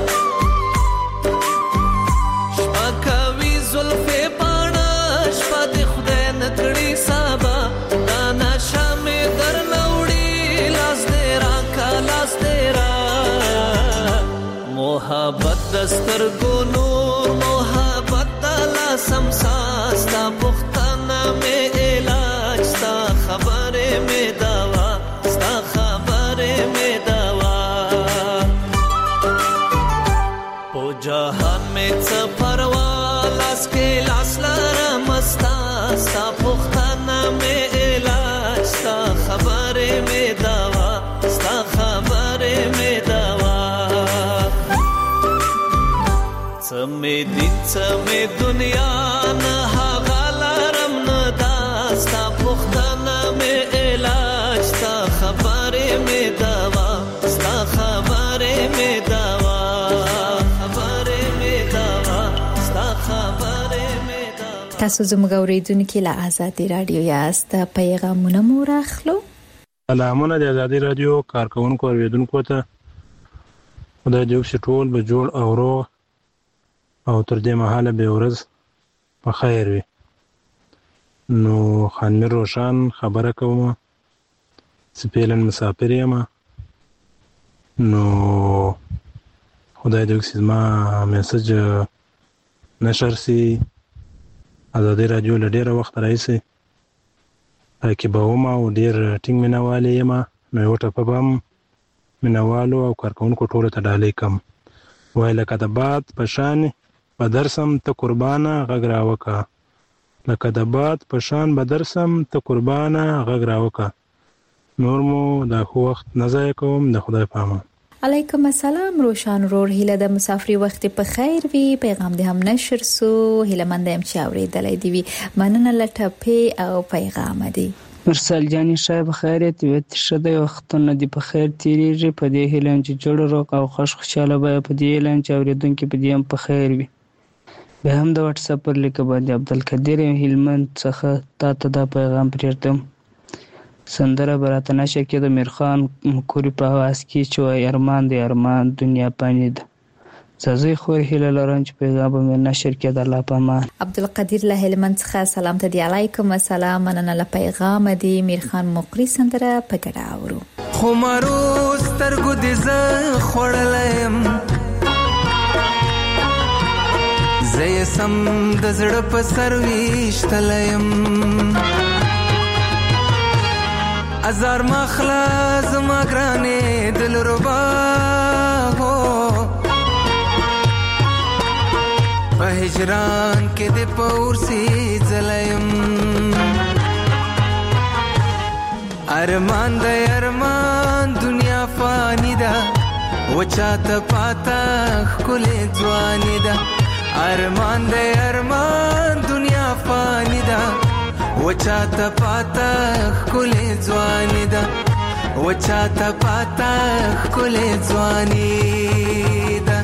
شپه کوي زلفې باڼه شپه د خدای نکړي سبا دا نشه مې درنه وړي لاس دې راکه لاس دې را محبت دسترګو نور محبت دلا سمسا ستا پختانه مې علاج ستا خبرې مې دوا ستا خبرې مې دوا په جهان مې څه پروا لاس کې لاس لرم ستا ستا پختانه مې علاج ستا خبرې مې دوا ستا خبرې مې دوا سمې دین سمې دنیا نه هغه لرم نه دا ستا پوښتنه مې علاج ستا خبرې مې دوا ستا خبرې مې دوا خبرې مې دوا ستا خبرې مې دوا تاسو زموږ اوریدونکو له آزادي رادیو یاست پیغامونه مو راخلو سلامونه د آزادي رادیو کارکونکو اوریدونکو ته خدای دې وکړي ټول به جوړ او روغ او تر دې مهاله به ورځ په خیر وي نو خانمیر روشن خبره کوم سپیلن مسافر یم نو خدای دې وکړي زما میسج نشر سي آزادي رادیو له ډېره وخت راهیسې پکې به وم او ډېر ټینګ مینهوال یم نو یو ټپه به هم مینهوالو او کارکوونکو ټولو ته ډالۍ کړم وایي لکه د باد په شان به درسم ته قربانه غږ راوکړه لکه د باد په شان به درسم ته قربانه غږ راوکړه نور مو دا خو وخت نه ضایع کوم د خدای په امان علیکم السلام روشن رور هیله د مسافری وخت په خیر وي پیغام دې هم نشر سو هیله مند هم چې اورېدلې دی وي مننه لټپې او پیغام دی مرسل جانی شای بخیریت ویت شده وختونه دی په خیر تیریږي په دې هیله چې جوړ روغ او خوش خوشاله به په دې هیله چې اوریدونکو په دې هم په خیر وي به هم د واتس اپ پر لیک باندې عبدالقدیر هلمند څخه تا ته دا پیغام پریږدم سندره براته نشه کې د میرخان کوری په واس کې چې ارمان دی ارمان دنیا پانی ده زازي خور هیله لرم چې پیغام مې نشر کې د الله په امان عبدالقدیر له هلمند څخه سلام ته دی علیکم السلام مننه له پیغام دی میرخان مقری سندره په ګډه اورو خو مرو سترګو دې ز خړلم زه سم د زړه په سر ویشتلیم ازار مخلا زما ګرانې دلربا هو په هجران کې د پورسي ځلیم ارمان د ارمان دنیا فانی ده وچاته پاتا خلې ځواني ده ارمان د ارمان دنیا فانی ده وچاته پاتا خلې ځواني ده وچاته پاتا خلې ځواني ده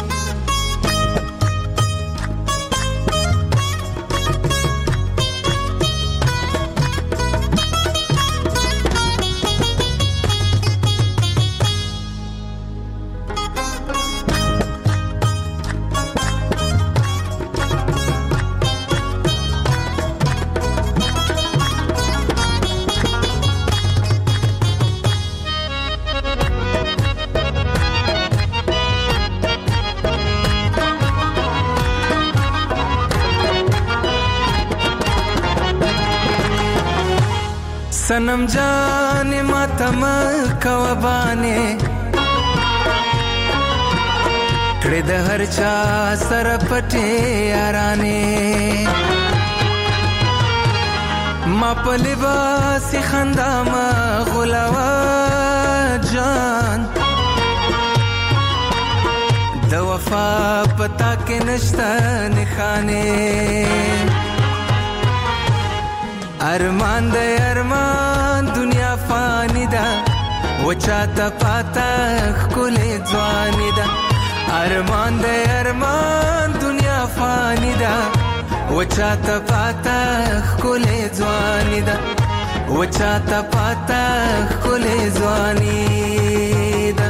सनम जाने मातम कवबाने कड़े द हर चा सर पटे याराने मा पलिबा सी खंदा मा गुलावा जान द वफा पता के नश्ता निखाने ارمان د ارمان دنیا فانی ده وچاته پاتا خلې ځواني ده ارمان د ارمان دنیا فانی ده وچاته پاتا خلې ځواني ده وچاته پاتا خلې ځواني ده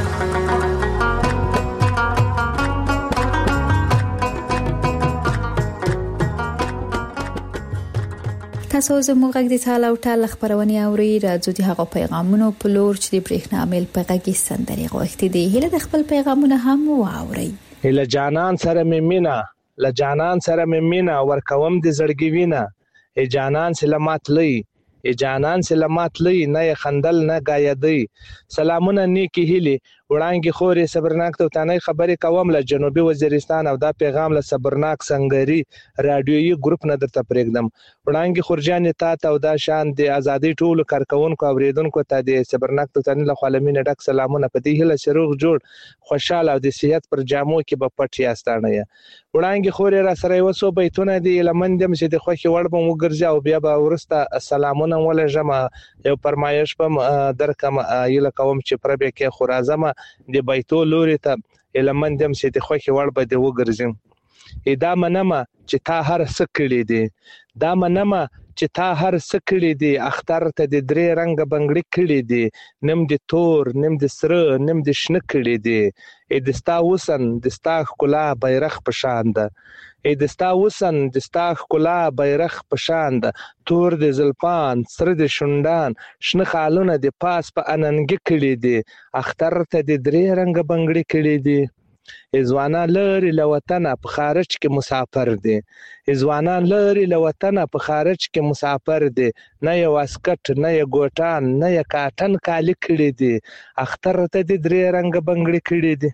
تاسو زموږ غږ د تعالی او تعالی خبرونه اوري راځو د هغه پیغامونو په لور چې د برېښنا میل په غږی سندري غوښتي دي هله د خپل پیغامونه هم واوري هله جانان سره مې مینا ل جانان سره مې مینا ورکوم د زړګي وینا ای جانان سلامات لئی ای جانان سلامات لئی نه خندل نه غایدي سلامونه نیکی هلي وړانګي خوري صبرناک ته تانه خبرې کوم له جنوبي وزیرستان او دا پیغام له صبرناک سنگري رادیويي ګروپ نه درته پرېږدم وړانګي خورجان ته تا او دا شان د ازادي ټولو کارکونکو اوریدونکو ته د صبرناک ته تانه له خالمینه ډک سلامونه په دې هله شروع جوړ خوشاله او د صحت پر جامو کې به پټ یاستانه وړانګي خوري را سره وسو بیتونه دی لمندم چې د خوخي وړ به وګرځي او بیا به ورسته سلامونه ول جمع یو فرمایش په درکم یله کوم چې پربه کې خورازم د بیتو لوري ته لمندم چې د خوخي وړ به دی وګرځي دا منمه چې تا هر سکړې دي دا منمه چې تا هر سکړې دي اختر ته د درې رنگ بنگړي کړې دي نم د تور نم د سره نم د شنه کړې دي ا دستا وسن دستا خلا بیرغ پشاند ا دستا وسن دستا خلا بیرغ پشاند تور د زلفان سره د شوندان شنه خالونه د پاس په اننګ کړې دي اختر ته د درې رنگ بنگړي کړې دي ازوانا لري لوطن په خارج کې مسافر دي ازوانا لري لوطن په خارج کې مسافر دي نه یو اسکټ نه یو ګوټان نه یو کاټن کالی کړی دي اختر ته د درې رنگ بنگړي کړی دي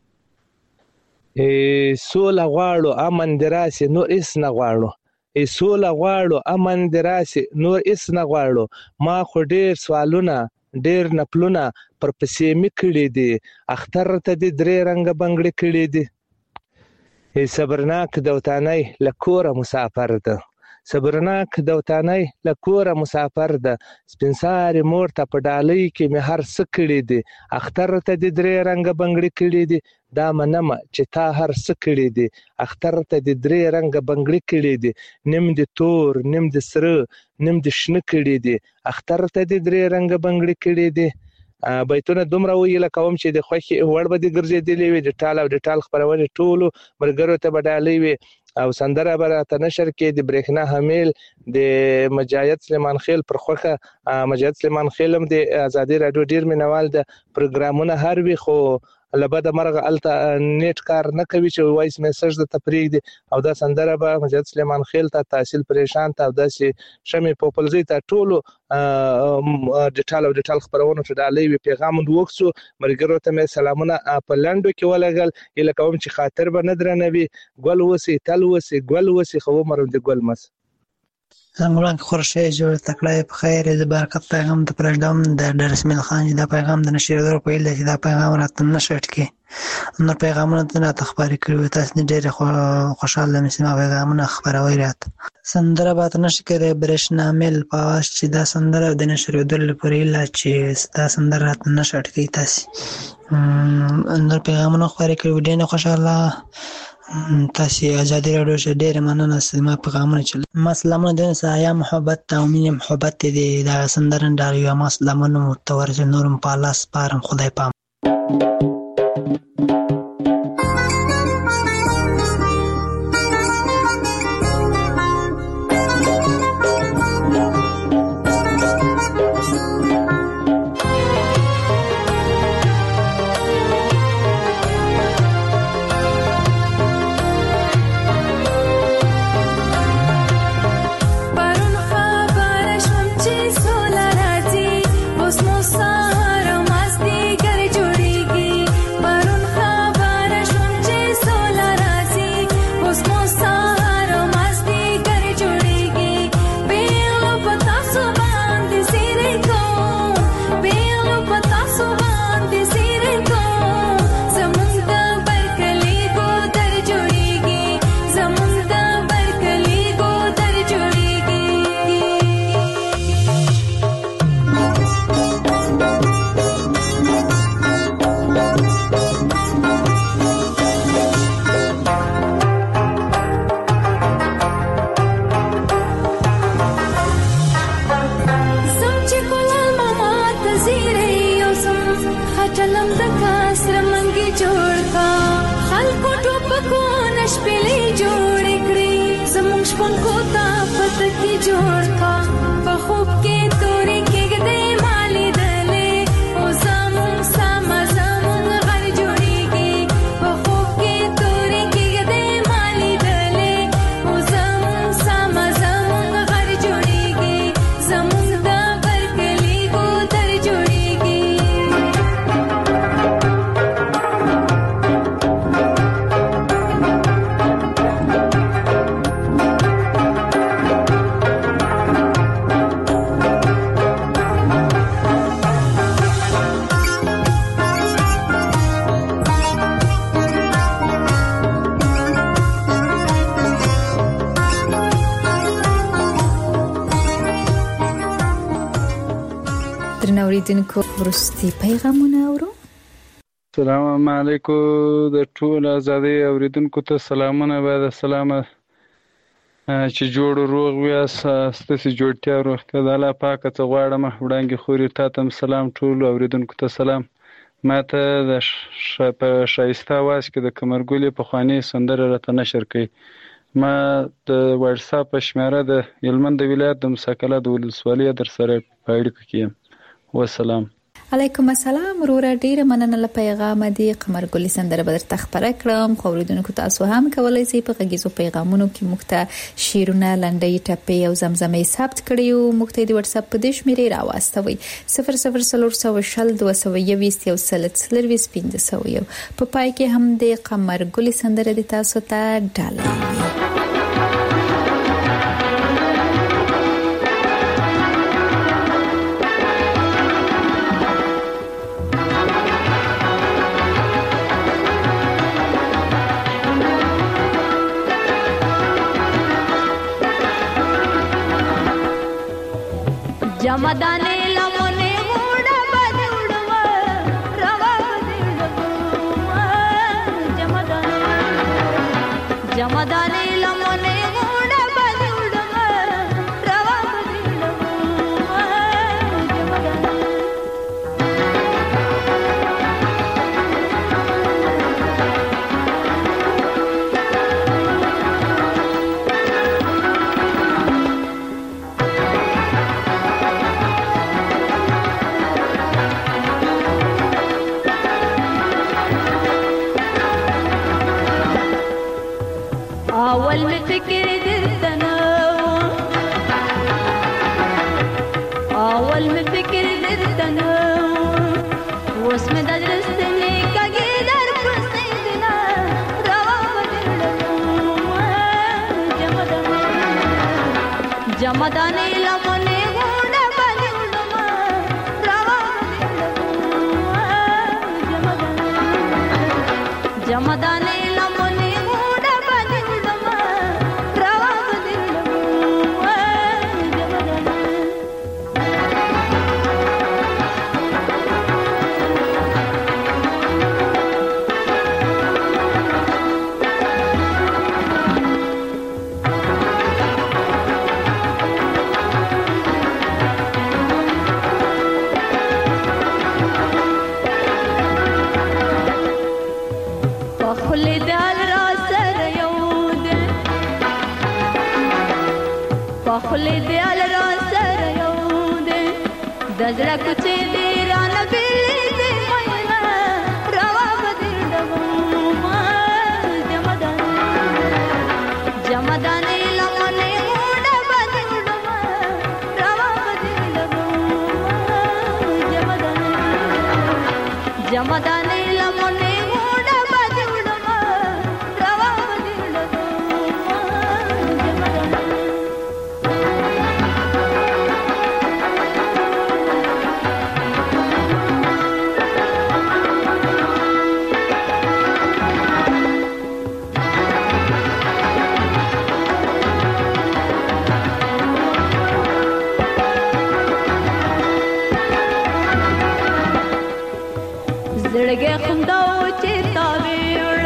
ای سول غواړو امن دراسي نور اس نه غواړو ای سول غواړو امن دراسي نور اس نه غواړو ما خو ډیر سوالونه ډیر نپلونه پر پسې می کړی دي اختر ته د درې رنگ بنگړي کړی دي ای صبرناک دوتانای لکوره مسافر ده صبرناک دوتانای لکوره مسافر ده سپینساري مور ته په ډالۍ کې می هر څه کړی دي اختر ته د درې رنگ بنگړي کړی دي دا منمه چې تا هر څه کړی دي اختر ته د درې رنگ بنگړي کړی دي نیم د تور نیم د سره نیم د شنه کړی دي اختر ته د درې رنگ بنگړي کړی دي بیتونه دومره ویل کوم چې د خوخي وړ به د ګرځېدلې وي د ټال او د ټال خبرونه ټولو مرګرو ته بدالې وي او سندره براته نشر کې د برېښنا حمیل د مجاهد سلیمان خیل پر خوخه مجاهد سلیمان خیل هم د ازادي رادیو ډیر مینوال د پروګرامونه هر وی خو لبد مرغ الته نیټ کار نه کوي چې وایس میسج د تفریق دي او دا سندره به مجید سلیمان خیل ته تحصیل پریشان ته د شمه پوپلزي ته ټولو ډیټال او ډیټال خبرونه ته د علی پیغام وکړو مرګرو ته مې سلامونه په لندو کې ولګل اله کوم چې خاطر به نه درنوي ګل وسی تل وسی ګل وسی خو مرم د ګل مس زموږ خورشه جوړ تکړه په خیر د برکت پیغام د پرېدم د رسمیل خان دا پیغام د نشریدو په اله چې دا پیغام راته نشټ کې نو پیغامونه نه تخبري کړو تاسو ډېر خوشاله مې سم پیغامونه خبروي رات سندره به تاسو نشکره برښنامل پاس چې دا سندره د نشریدو لپاره اله چې دا سندره راته نشټ کې تاسو نو پیغامونه خبري کړو ډېر خوشاله تاسو ازادي راډیو شه ډېر مننه سم پیغامونه چل مسلمانو د سایا محبت او مين محبت دې دا سندرن داریو مسلمانو متورز نورم پالاس پارم خدای پام اوریدونکو ورستي پیغامونه اورو السلام علیکم د ټول ازادي اوریدونکو ته سلامونه بعد سلامه چې جوړ روغ ویاس ستاسو جوړتیا روغتیا د الله پاک ته غواړم وړاندې خوري تاسو سلام ټول اوریدونکو ته سلام ماته د شایسته واس کې د کمرګولې په خواني سندره راته نشر کړي ما د واتس اپ شمیره د یلمند ولایت د مساکله د ولسوالۍ در سره پایډ کیم والسلام علیکم السلام ورور ډیره مننه له پیغام دی قمرګلی سندره بدر تخبره کړم خو ورودونکو تاسو هم کولای شئ په غږیزو پیغامونو کې مخته شیرونه لنډي ټپې او زمزمې ثبت کړئ او مخته دی واتس اپ په دې شمیرې راوستوي صفر صفر صفر صفر شل دوه سوه یوویشت یو سل څلرویشت پنځه سوه یو په پای کې هم دی قمرګلی سندره دی تاسو ته ډالۍ जमदाने लमने उड़ा बदुड़वा रवा बदुड़वा जमदाने जमदाने लमने उड़ा बदुड़वा रवा बदुड़वा जमदाने اول می فکر درتن اوس می د درستنی کګی در پسې دینا روا بدلم جمدان جمدان لمنه غوډه بدلم روا بدلم جمدان جمدان لمنه غوډه بدلم روا بدلم خلی دیال را سر یوده دزړه کوچې دی ران بیلی دی مینا روا بدل دغم جمدان جمدان لمنه وډه بدل دغم روا بدل دغم جمدان جمدان لمنه وډه بدل دغم روا بدل دغم زړګي خونداو چې تا ویړ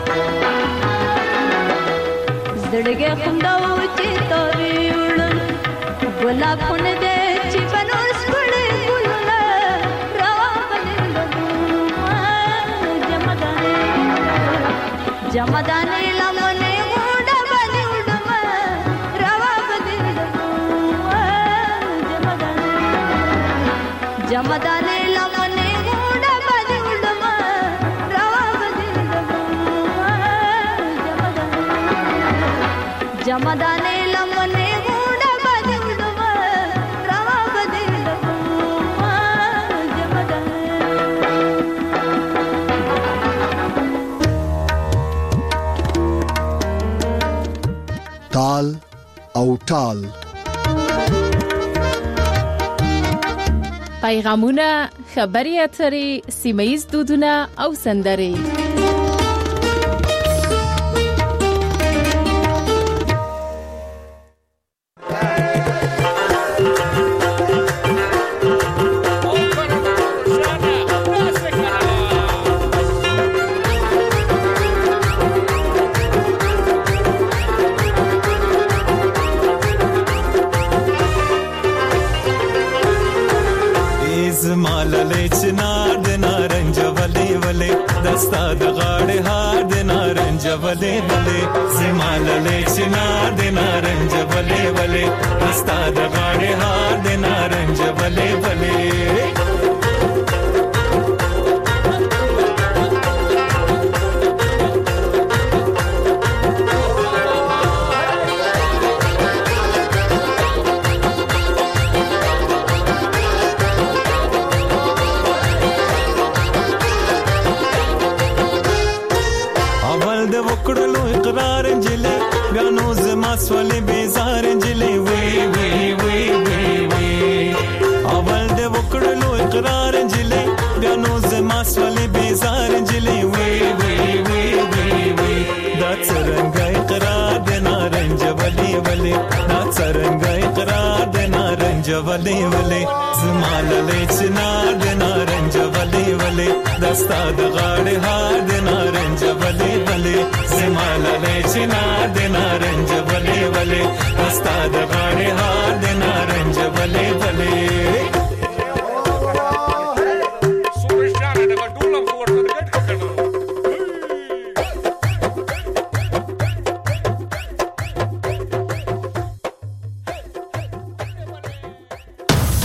زړګي خونداو چې تا ویړ ګلاب خون دې چې بنوس پړې ګلونه روا بدلم جمدان جمدان لمنه وډه بدلم روا بدلم جمدان جمدان لمنه جمدان لمنه وډه بدلم روا بدلم جمدان تال او ټال پیغامونه خبري اترې سیمایي دودونه او سندري دستا د غاړې هار د نارنج ولې ولې زماله چنا د نارنج ولې ولې دستا د غاړې هار د نارنج ولې ولې سولې بیزار انجلې وی وی وی وی وی اول د وکړلو اقرار انجلې بیا نو زما سولې بیزار انجلې وی وی وی وی وی دا څنګه اقرار د نارنج ولې ولې دا څنګه اقرار د نارنج ولې ولې زما له چنا د نارنج ولې ولې دستا د غاړې هار د نارنج ولې ولې زما له چنا د نارنج ولې ولې دستا د غاړې هار د نارنج ولې ولې